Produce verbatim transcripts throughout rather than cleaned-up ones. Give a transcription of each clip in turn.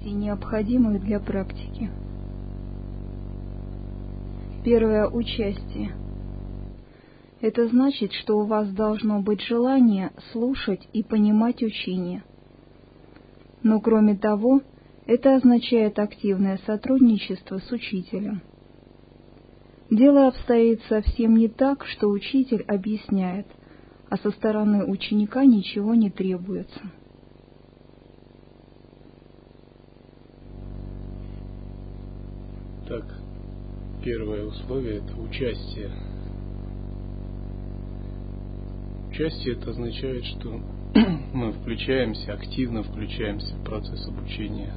условностей, необходимых для практики. Первое — участие. Это значит, что у вас должно быть желание слушать и понимать учение. Но кроме того, это означает активное сотрудничество с учителем. Дело обстоит совсем не так, что учитель объясняет, а со стороны ученика ничего не требуется. Так, первое условие — это участие. Участие — это означает, что мы включаемся, активно включаемся в процесс обучения.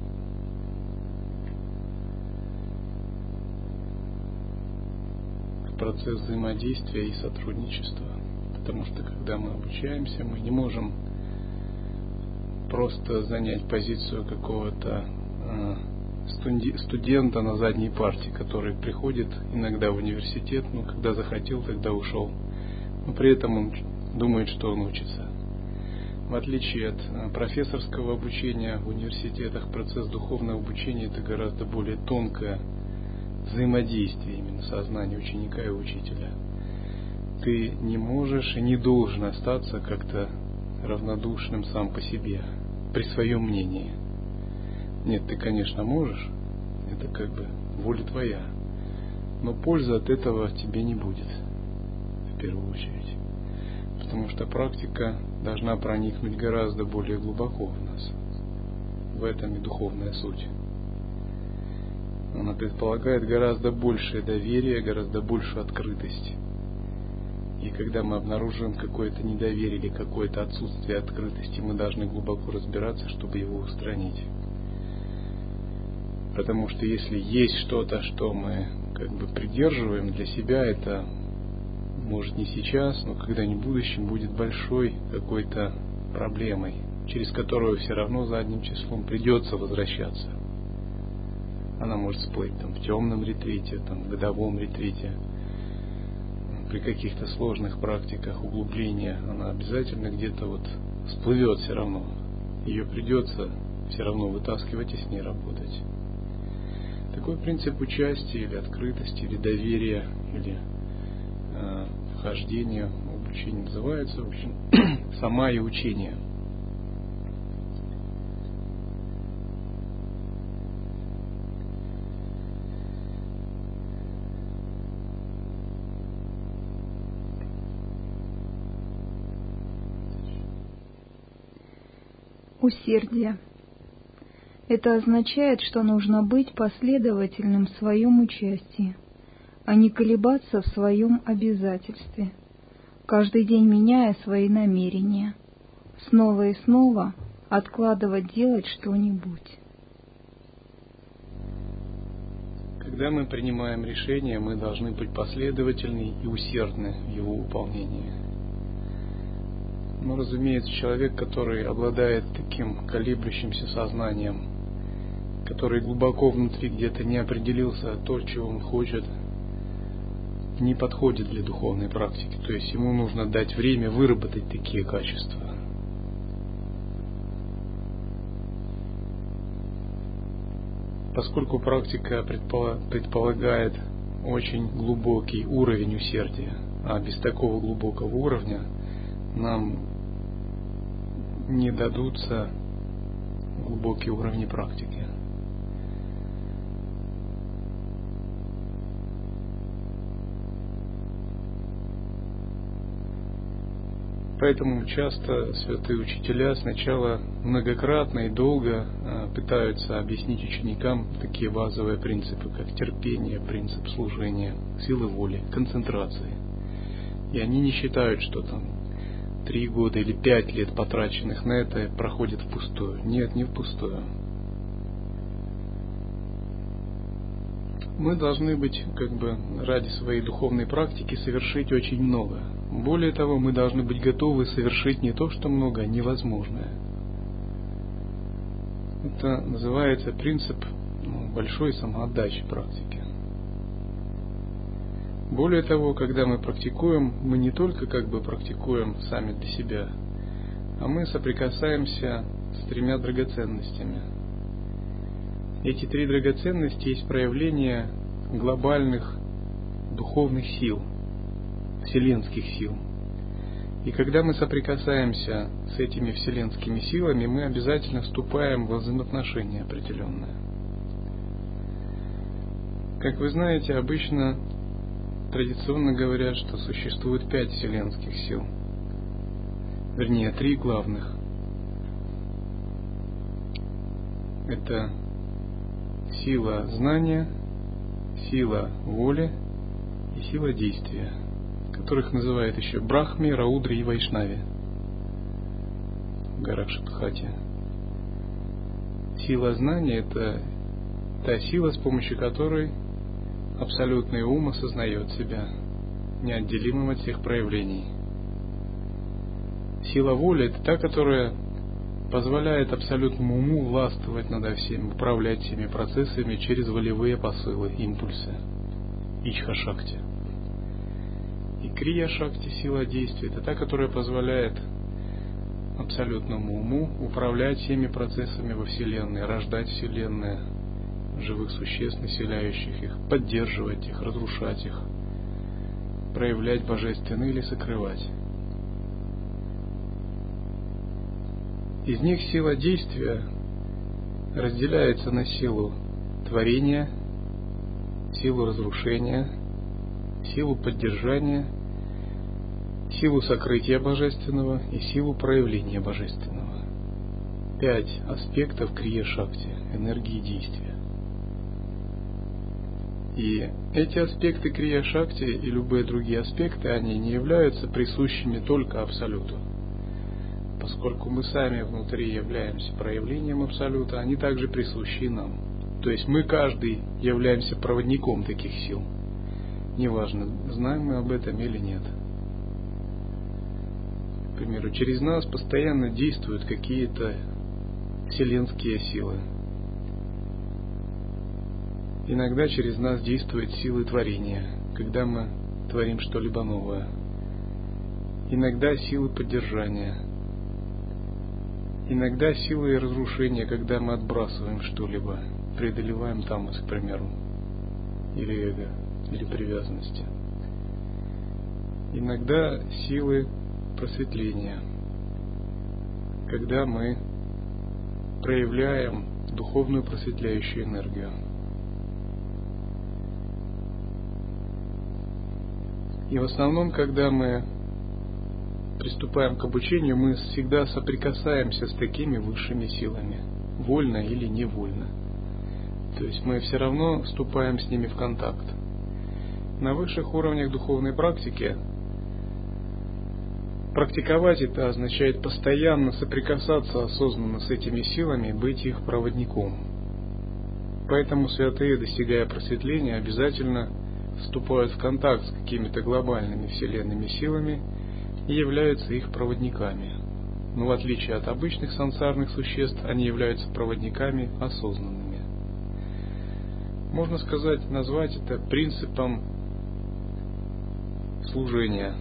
В процесс взаимодействия и сотрудничества. Потому что когда мы обучаемся, мы не можем просто занять позицию какого-то э, студента на задней парте, который приходит иногда в университет, но когда захотел, тогда ушел. Но при этом он думает, что он учится. В отличие от профессорского обучения в университетах, процесс духовного обучения — это гораздо более тонкое взаимодействие именно сознания ученика и учителя. Ты не можешь и не должен остаться как-то равнодушным сам по себе, при своем мнении. Нет, ты, конечно, можешь, это как бы воля твоя, но пользы от этого тебе не будет, в первую очередь. Потому что практика должна проникнуть гораздо более глубоко в нас. В этом и духовная суть. Она предполагает гораздо большее доверие, гораздо большую открытость. И когда мы обнаруживаем какое-то недоверие или какое-то отсутствие открытости, мы должны глубоко разбираться, чтобы его устранить. Потому что если есть что-то, что мы как бы придерживаем для себя, это может не сейчас, но когда-нибудь в будущем будет большой какой-то проблемой, через которую все равно задним числом придется возвращаться. Она может всплыть там в темном ретрите, там, в годовом ретрите. При каких-то сложных практиках углубления она обязательно где-то вот всплывет все равно. Ее придется все равно вытаскивать и с ней работать. Такой принцип участия или открытости, или доверия, или э, вхождения в обучение называется, в общем, сама и учение. Усердие. Это означает, что нужно быть последовательным в своем участии, а не колебаться в своем обязательстве, каждый день меняя свои намерения, снова и снова откладывать делать что-нибудь. Когда мы принимаем решение, мы должны быть последовательны и усердны в его выполнении. Но, разумеется, человек, который обладает таким колеблющимся сознанием, который глубоко внутри где-то не определился то, чего он хочет, не подходит для духовной практики. То есть ему нужно дать время выработать такие качества. Поскольку практика предполагает очень глубокий уровень усердия, а без такого глубокого уровня нам не дадутся глубокие уровни практики. Поэтому часто святые учителя сначала многократно и долго пытаются объяснить ученикам такие базовые принципы, как терпение, принцип служения, силы воли, концентрации. И они не считают, что там три года или пять лет, потраченных на это, проходит впустую. Нет, не впустую. Мы должны быть, как бы, ради своей духовной практики совершить очень много. Более того, мы должны быть готовы совершить не то, что много, а невозможное. Это называется принцип ну, большой самоотдачи практики. Более того, когда мы практикуем, мы не только как бы практикуем сами для себя, а мы соприкасаемся с тремя драгоценностями. Эти три драгоценности есть проявление глобальных духовных сил, вселенских сил. И когда мы соприкасаемся с этими вселенскими силами, мы обязательно вступаем во взаимоотношения определенные. Как вы знаете, обычно традиционно говорят, что существует пять вселенских сил. Вернее, три главных. Это сила знания, сила воли и сила действия, которых называют еще Брахми, Раудри и Вайшнави в горах Шатхати. Сила знания – это та сила, с помощью которой абсолютный ум осознает себя неотделимым от всех проявлений. Сила воли – это та, которая позволяет абсолютному уму властвовать над всем, управлять всеми процессами через волевые посылы, импульсы, ичха-шакти. И крия-шакти, сила действия, это та, которая позволяет абсолютному уму управлять всеми процессами во Вселенной, рождать Вселенную, живых существ, населяющих их, поддерживать их, разрушать их, проявлять божественное или сокрывать. Из них сила действия разделяется на силу творения, силу разрушения, силу поддержания, силу сокрытия божественного и силу проявления божественного. Пять аспектов крия-шакти, энергии действия. И эти аспекты крия-шакти и любые другие аспекты, они не являются присущими только Абсолюту. Поскольку мы сами внутри являемся проявлением Абсолюта, они также присущи нам. То есть мы каждый являемся проводником таких сил. Неважно, знаем мы об этом или нет. К примеру, через нас постоянно действуют какие-то вселенские силы. Иногда через нас действуют силы творения, когда мы творим что-либо новое. Иногда силы поддержания. Иногда силы разрушения, когда мы отбрасываем что-либо, преодолеваем тамас, к примеру, или эго, или привязанности. Иногда силы просветления, когда мы проявляем духовную просветляющую энергию. И в основном, когда мы приступаем к обучению, мы всегда соприкасаемся с такими высшими силами, вольно или невольно. То есть мы все равно вступаем с ними в контакт. На высших уровнях духовной практики практиковать это означает постоянно соприкасаться осознанно с этими силами, быть их проводником. Поэтому святые, достигая просветления, обязательно вступают в контакт с какими-то глобальными вселенными силами и являются их проводниками. Но в отличие от обычных сансарных существ, они являются проводниками осознанными. Можно сказать, назвать это принципом служения.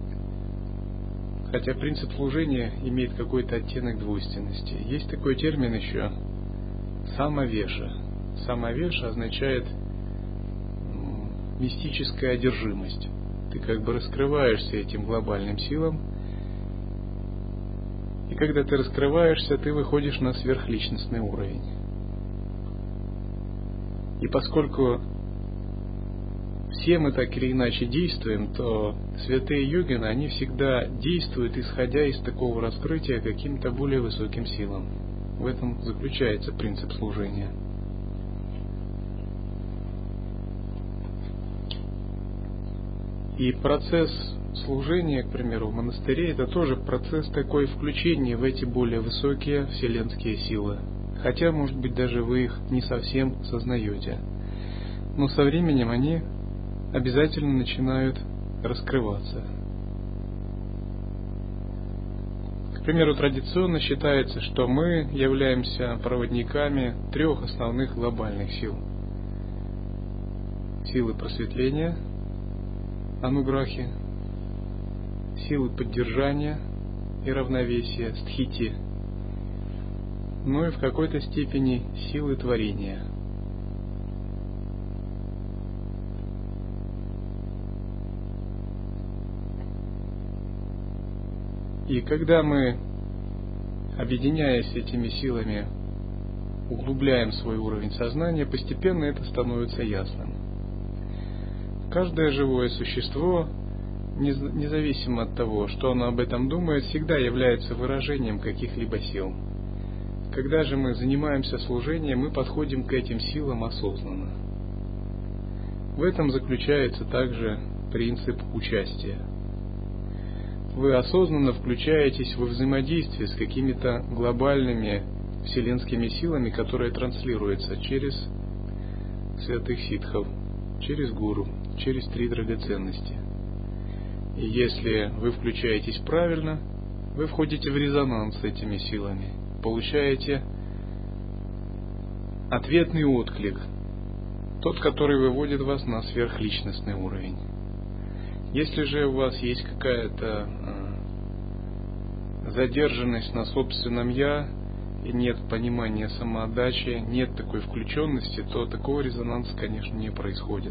Хотя принцип служения имеет какой-то оттенок двойственности. Есть такой термин еще самовеша. Самовеша означает мистическая одержимость. Ты как бы раскрываешься этим глобальным силам, и когда ты раскрываешься, ты выходишь на сверхличностный уровень. И поскольку все мы так или иначе действуем, то святые йогины, они всегда действуют, исходя из такого раскрытия каким-то более высоким силам. В этом заключается принцип служения. И процесс служения, к примеру, в монастыре, это тоже процесс такой включения в эти более высокие вселенские силы. Хотя, может быть, даже вы их не совсем сознаете. Но со временем они обязательно начинают раскрываться. К примеру, традиционно считается, что мы являемся проводниками трех основных глобальных сил. Силы просветления, ануграхи, силы поддержания и равновесия, стхити. но и в какой-то степени силы творения. И когда мы, объединяясь этими силами, углубляем свой уровень сознания, постепенно это становится ясным. Каждое живое существо, независимо от того, что оно об этом думает, всегда является выражением каких-либо сил. Когда же мы занимаемся служением, мы подходим к этим силам осознанно. В этом заключается также принцип участия. Вы осознанно включаетесь во взаимодействие с какими-то глобальными вселенскими силами, которые транслируются через святых ситхов, через гуру, через три драгоценности. И если вы включаетесь правильно, вы входите в резонанс с этими силами, получаете ответный отклик, тот, который выводит вас на сверхличностный уровень. Если же у вас есть какая-то э, задержанность на собственном «я», и нет понимания самоотдачи, нет такой включенности, то такого резонанса, конечно, не происходит.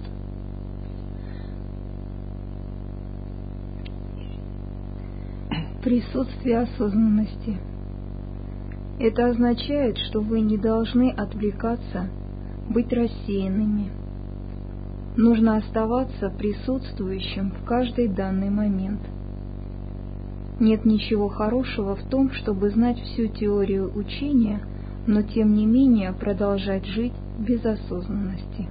Присутствие осознанности. Это означает, что вы не должны отвлекаться, быть рассеянными. Нужно оставаться присутствующим в каждый данный момент. Нет ничего хорошего в том, чтобы знать всю теорию учения, но тем не менее продолжать жить без осознанности.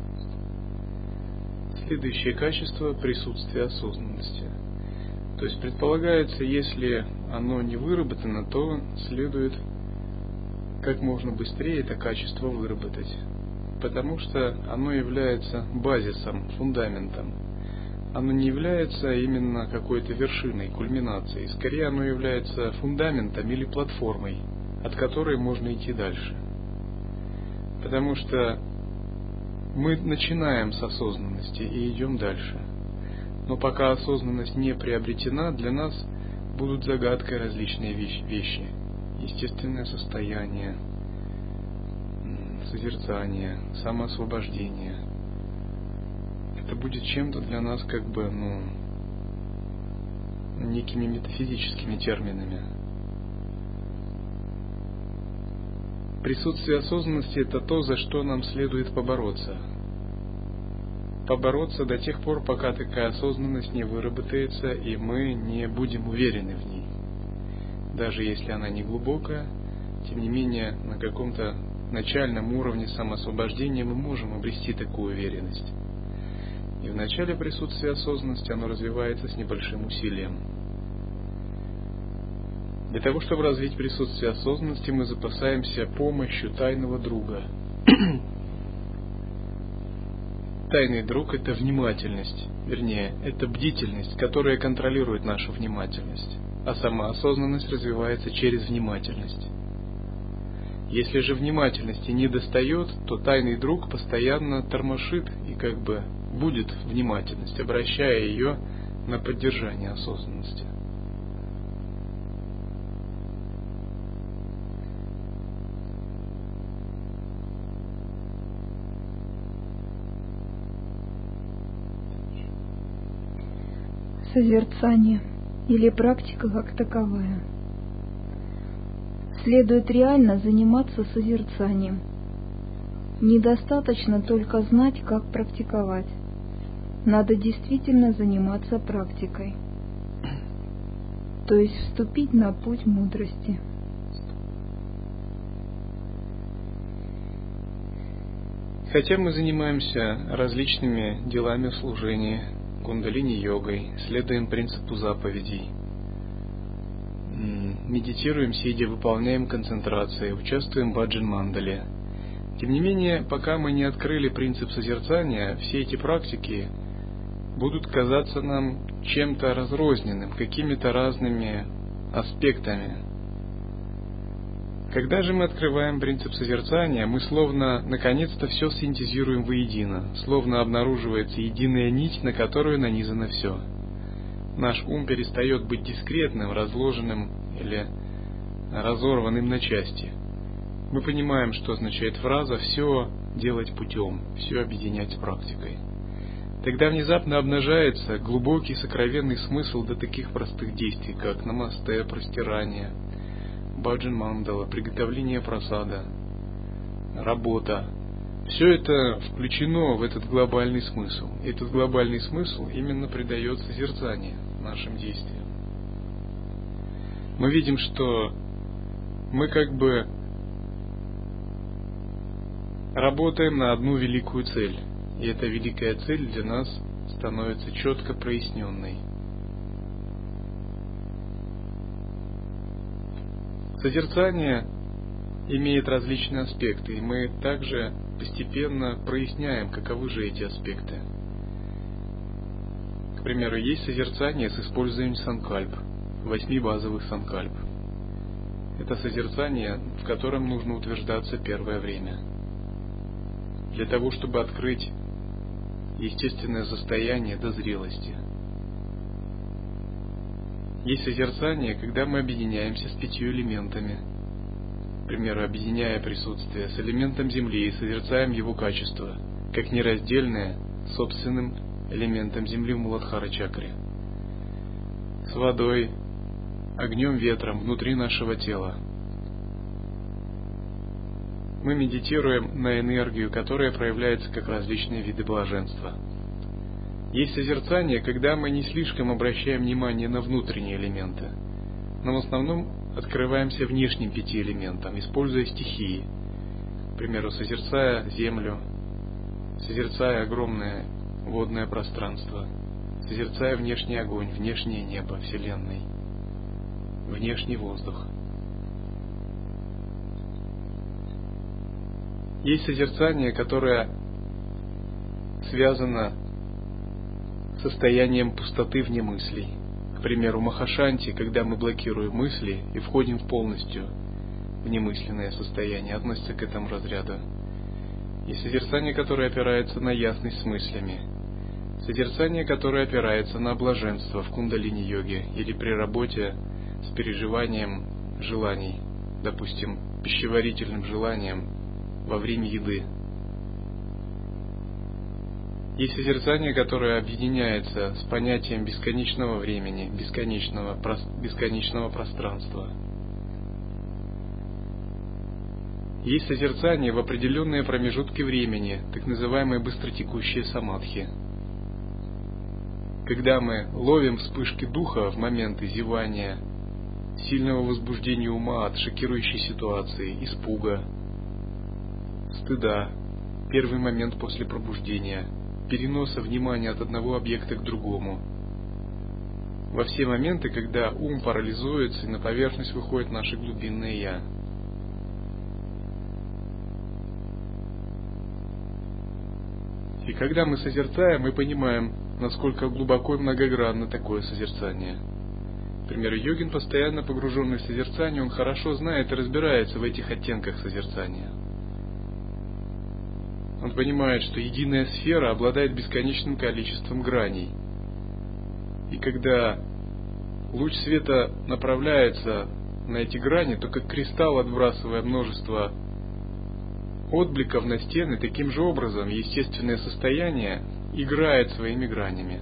Следующее качество – присутствие осознанности. То есть предполагается, если оно не выработано, то следует как можно быстрее это качество выработать, потому что оно является базисом, фундаментом. Оно не является именно какой-то вершиной, кульминацией. Скорее, оно является фундаментом или платформой, от которой можно идти дальше. Потому что мы начинаем с осознанности и идем дальше. Но пока осознанность не приобретена, для нас будут загадкой различные вещи. Естественное состояние, созерцание, самоосвобождение. Это будет чем-то для нас как бы, ну, некими метафизическими терминами. Присутствие осознанности – это то, за что нам следует побороться. Побороться до тех пор, пока такая осознанность не выработается, и мы не будем уверены в ней. Даже если она не глубокая, тем не менее, на каком-то начальном уровне самоосвобождения мы можем обрести такую уверенность. И в начале присутствия осознанности оно развивается с небольшим усилием. Для того, чтобы развить присутствие осознанности, мы запасаемся помощью тайного друга. Тайный друг – это внимательность, вернее, это бдительность, которая контролирует нашу внимательность, а сама осознанность развивается через внимательность. Если же внимательности не достает, то тайный друг постоянно тормошит и как бы будет внимательность, обращая ее на поддержание осознанности. Созерцание или практика как таковая. Следует реально заниматься созерцанием. Недостаточно только знать, как практиковать. Надо действительно заниматься практикой, то есть вступить на путь мудрости. Хотя мы занимаемся различными делами служения, кундалини-йогой, следуем принципу заповедей, медитируем сидя, выполняем концентрации, участвуем в баджан-мандале. Тем не менее, пока мы не открыли принцип созерцания, все эти практики будут казаться нам чем-то разрозненным, какими-то разными аспектами. Когда же мы открываем принцип созерцания, мы словно наконец-то все синтезируем воедино, словно обнаруживается единая нить, на которую нанизано все. Наш ум перестает быть дискретным, разложенным или разорванным на части. мы понимаем, что означает фраза «все делать путем», «все объединять с практикой». Тогда внезапно обнажается глубокий сокровенный смысл до таких простых действий, как намасте, простирание, баджан мандала, приготовление прасада, работа. Все это включено в этот глобальный смысл. И этот глобальный смысл именно придает созерцание нашим действиям. Мы видим, что мы как бы работаем на одну великую цель. И эта великая цель для нас становится четко проясненной. Созерцание имеет различные аспекты, и мы также постепенно проясняем, каковы же эти аспекты. К примеру, есть созерцание с использованием санкальп, восьми базовых санкальп. Это созерцание, в котором нужно утверждаться первое время. Для того, чтобы открыть естественное состояние до зрелости. Есть созерцание, когда мы объединяемся с пятью элементами. К примеру, объединяя присутствие с элементом Земли и созерцаем его качество, как нераздельное с собственным элементом Земли в Муладхара-чакре. С водой, огнем, ветром внутри нашего тела. Мы медитируем на энергию, которая проявляется как различные виды блаженства. Есть созерцание, когда мы не слишком обращаем внимание на внутренние элементы, но в основном открываемся внешним пяти элементам, используя стихии. К примеру, созерцая землю, созерцая огромное водное пространство, созерцая внешний огонь, внешнее небо Вселенной, внешний воздух. Есть созерцание, которое связано с состоянием пустоты вне мыслей. К примеру, Махашанти, когда мы блокируем мысли и входим в полностью в немысленное состояние, относится к этому разряду. Есть созерцание, которое опирается на ясность с мыслями. Созерцание, которое опирается на блаженство в кундалини-йоге или при работе с переживанием желаний, допустим, пищеварительным желанием во время еды. Есть созерцание, которое объединяется с понятием бесконечного времени, бесконечного, бесконечного пространства. Есть созерцание в определенные промежутки времени, так называемые быстротекущие самадхи. Когда мы ловим вспышки духа в моменты зевания, сильного возбуждения ума от шокирующей ситуации, испуга, стыда, первый момент после пробуждения, переноса внимания от одного объекта к другому. Во все моменты, когда ум парализуется и на поверхность выходит наше глубинное «Я». И когда мы созерцаем, мы понимаем, насколько глубоко и многогранно такое созерцание. К примеру, йогин, постоянно погруженный в созерцание, он хорошо знает и разбирается в этих оттенках созерцания. Он понимает, что единая сфера обладает бесконечным количеством граней. И когда луч света направляется на эти грани, то как кристалл, отбрасывая множество отбликов на стены, таким же образом естественное состояние играет своими гранями.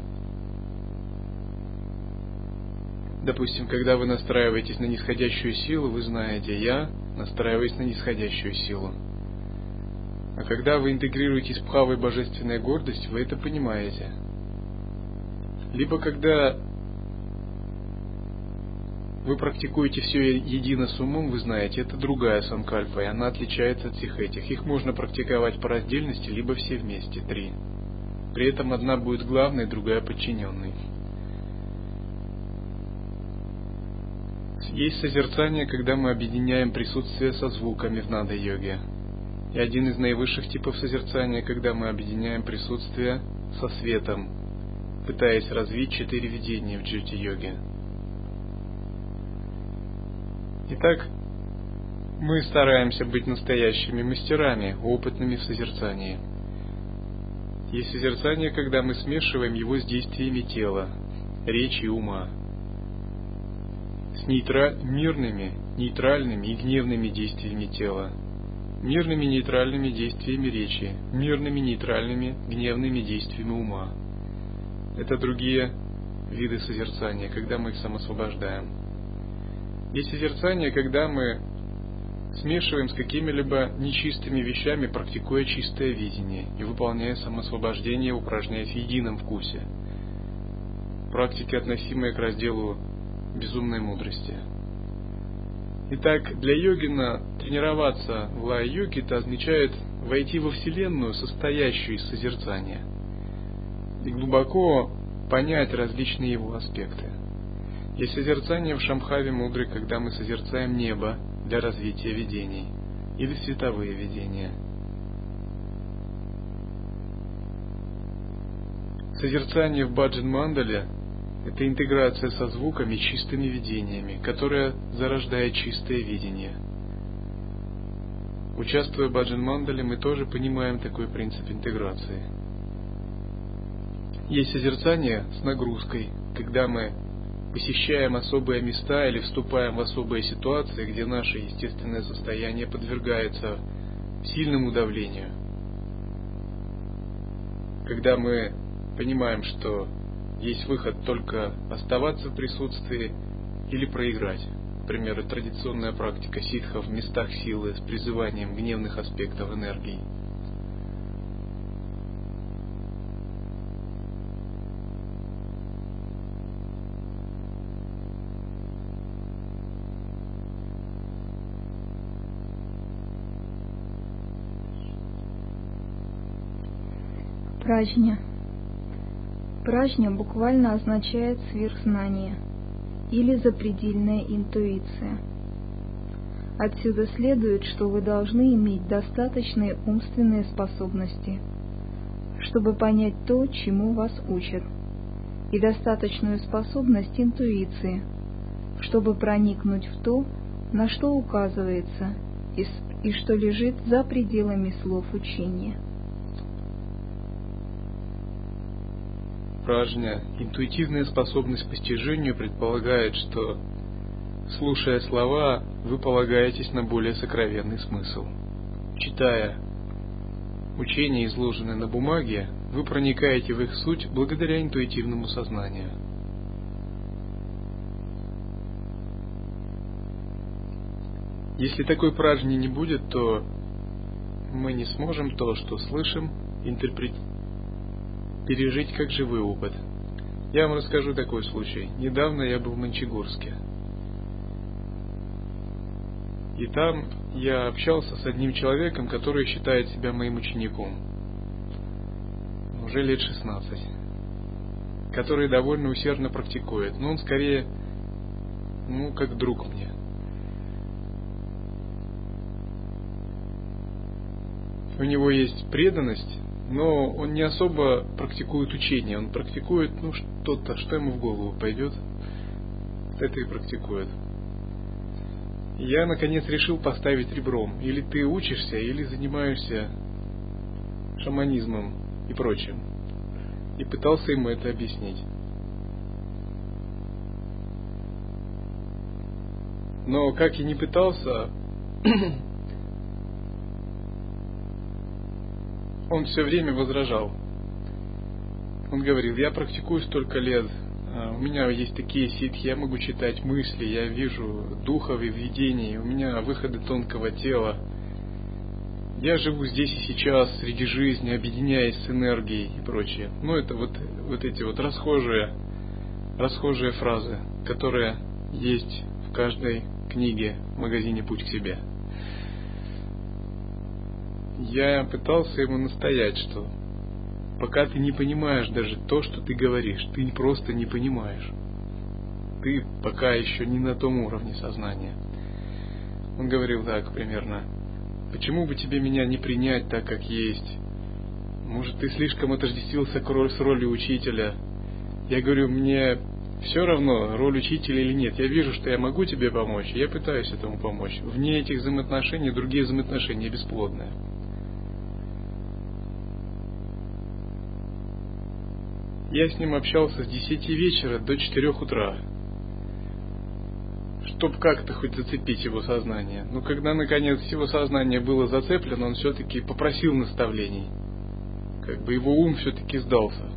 Допустим, когда вы настраиваетесь на нисходящую силу, вы знаете, я настраиваюсь на нисходящую силу. А когда вы интегрируетесь с бхавой божественной гордость, вы это понимаете. Либо когда вы практикуете все едино с умом, вы знаете, это другая санкальпа, и она отличается от всех этих. Их можно практиковать по раздельности, либо все вместе, три. При этом одна будет главной, другая подчиненной. Есть созерцание, когда мы объединяем присутствие со звуками в нада-йоге. И один из наивысших типов созерцания, когда мы объединяем присутствие со светом, пытаясь развить четыре видения в джьоти-йоге. Итак, мы стараемся быть настоящими мастерами, опытными в созерцании. Есть созерцание, когда мы смешиваем его с действиями тела, речи и ума, с нейтра... мирными, нейтральными и гневными действиями тела, мирными нейтральными действиями речи, мирными нейтральными гневными действиями ума. Это другие виды созерцания, когда мы их самосвобождаем. Есть созерцание, когда мы смешиваем с какими-либо нечистыми вещами, практикуя чистое видение и выполняя самосвобождение, упражняясь в едином вкусе. Практики, относимые к разделу безумной мудрости. Итак, для йогина тренироваться в лая-йоге это означает войти во Вселенную, состоящую из созерцания, и глубоко понять различные его аспекты. Есть созерцание в Шамбхаве мудры, когда мы созерцаем небо для развития видений, или световые видения. Созерцание в баджан-мандале – это интеграция со звуками, чистыми видениями, которая зарождает чистое видение. Участвуя в баджан-мандале, мы тоже понимаем такой принцип интеграции. Есть созерцание с нагрузкой, когда мы посещаем особые места или вступаем в особые ситуации, где наше естественное состояние подвергается сильному давлению. Когда мы понимаем, что есть выход только оставаться в присутствии или проиграть. Например, традиционная практика ситхов в местах силы с призыванием гневных аспектов энергии. Праджня. Праджня буквально означает сверхзнание или запредельная интуиция. Отсюда следует, что вы должны иметь достаточные умственные способности, чтобы понять то, чему вас учат, и достаточную способность интуиции, чтобы проникнуть в то, на что указывается, и, и что лежит за пределами слов учения. Праджня, интуитивная способность к постижению, предполагает, что, слушая слова, вы полагаетесь на более сокровенный смысл. Читая учения, изложенные на бумаге, вы проникаете в их суть благодаря интуитивному сознанию. Если такой праджни не будет, то мы не сможем то, что слышим, интерпретировать, пережить как живой опыт. Я вам расскажу такой случай. Недавно я был в Мончегорске. И там я общался с одним человеком, который считает себя моим учеником. Уже лет шестнадцать. Который довольно усердно практикует. Но он скорее, ну, как друг мне. У него есть преданность, но он не особо практикует учение, он практикует, ну, что-то, что ему в голову пойдет, это и практикует. И я, наконец, решил поставить ребром. Или ты учишься, или занимаешься шаманизмом и прочим. И пытался ему это объяснить. Но как я ни пытался, он все время возражал. Он говорил: я практикую столько лет, у меня есть такие ситхи, я могу читать мысли, я вижу духов и видений, у меня выходы тонкого тела. Я живу здесь и сейчас, среди жизни, объединяясь с энергией и прочее. Ну, это вот, вот эти вот расхожие, расхожие фразы, которые есть в каждой книге в магазине «Путь к себе». Я пытался ему настоять, что пока ты не понимаешь даже то, что ты говоришь, ты просто не понимаешь. Ты пока еще не на том уровне сознания. Он говорил так примерно: почему бы тебе меня не принять так, как есть? Может, ты слишком отождествился с ролью учителя? Я говорю: мне все равно, роль учителя или нет. Я вижу, что я могу тебе помочь, и я пытаюсь этому помочь. Вне этих взаимоотношений другие взаимоотношения бесплодные. Я с ним общался с десяти вечера до четырех утра. чтобы как-то хоть зацепить его сознание. Но когда, наконец, его сознание было зацеплено, он все-таки попросил наставлений. Как бы его ум все-таки сдался.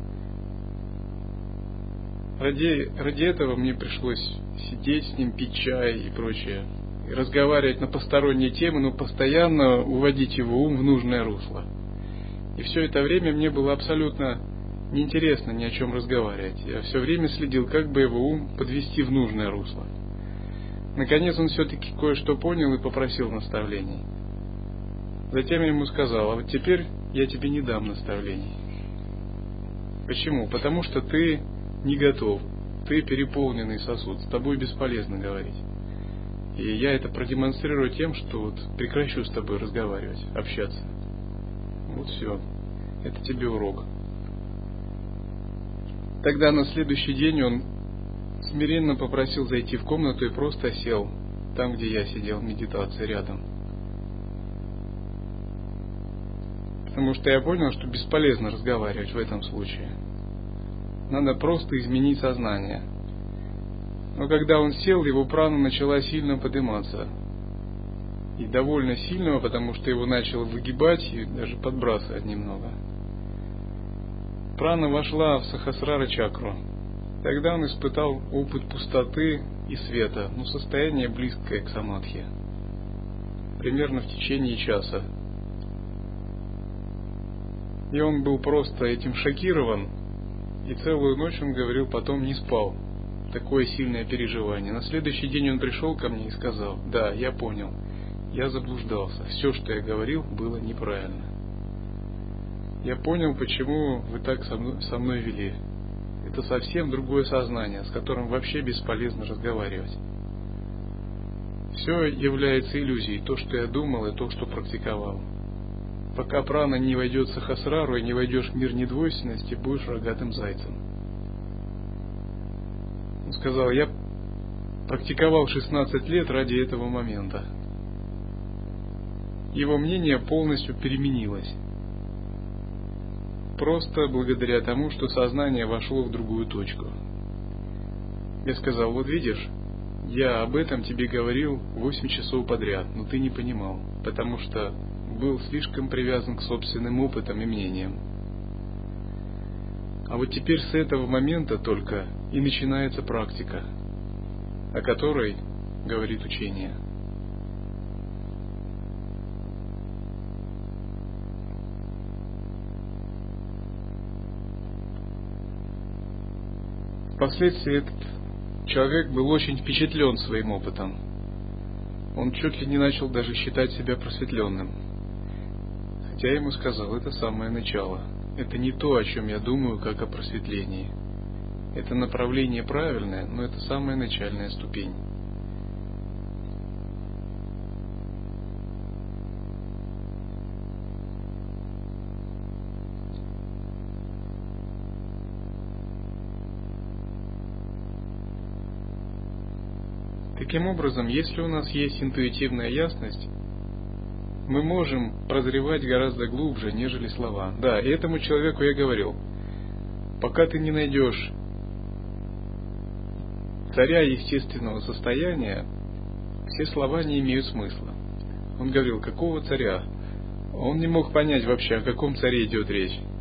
Ради, ради этого мне пришлось сидеть с ним, пить чай и прочее. И разговаривать на посторонние темы, но постоянно уводить его ум в нужное русло. И все это время мне было абсолютно неинтересно ни о чем разговаривать. Я все время следил, как бы его ум подвести в нужное русло. Наконец он все-таки кое-что понял и попросил наставлений. Затем я ему сказал: а вот теперь я тебе не дам наставлений. Почему? Потому что ты не готов. Ты переполненный сосуд. С тобой бесполезно говорить. И я это продемонстрирую тем, что вот прекращу с тобой разговаривать, общаться. Вот все. Это тебе урок. Тогда на следующий день он смиренно попросил зайти в комнату и просто сел там, где я сидел в медитации рядом. Потому что я понял, что бесполезно разговаривать в этом случае. Надо просто изменить сознание. Но когда он сел, его прана начала сильно подниматься. И довольно сильного, потому что его начало выгибать и даже подбрасывать немного. Прана вошла в Сахасрара чакру. Тогда он испытал опыт пустоты и света, ну, состояние близкое к самадхи. Примерно в течение часа. И он был просто этим шокирован. И целую ночь, он говорил, потом не спал. Такое сильное переживание. На следующий день он пришел ко мне и сказал: да, я понял, я заблуждался. Все, что я говорил, было неправильно. Я понял, почему вы так со мной, со мной вели. Это совсем другое сознание, с которым вообще бесполезно разговаривать. Все является иллюзией, то, что я думал, и то, что практиковал. Пока прана не войдет в Сахасрару и не войдешь в мир недвойственности, будешь рогатым зайцем. Он сказал: я практиковал шестнадцать лет ради этого момента. Его мнение полностью переменилось. Просто благодаря тому, что сознание вошло в другую точку. Я сказал: вот видишь, я об этом тебе говорил восемь часов подряд, но ты не понимал, потому что был слишком привязан к собственным опытам и мнениям. А вот теперь с этого момента только и начинается практика, о которой говорит учение. Впоследствии этот человек был очень впечатлен своим опытом. Он чуть ли не начал даже считать себя просветленным. Хотя я ему сказал: это самое начало. Это не то, о чем я думаю, как о просветлении. Это направление правильное, но это самая начальная ступень. Таким образом, если у нас есть интуитивная ясность, мы можем прозревать гораздо глубже, нежели слова. Да, и этому человеку я говорил: пока ты не найдешь царя естественного состояния, все слова не имеют смысла. Он говорил: какого царя? Он не мог понять вообще, о каком царе идет речь.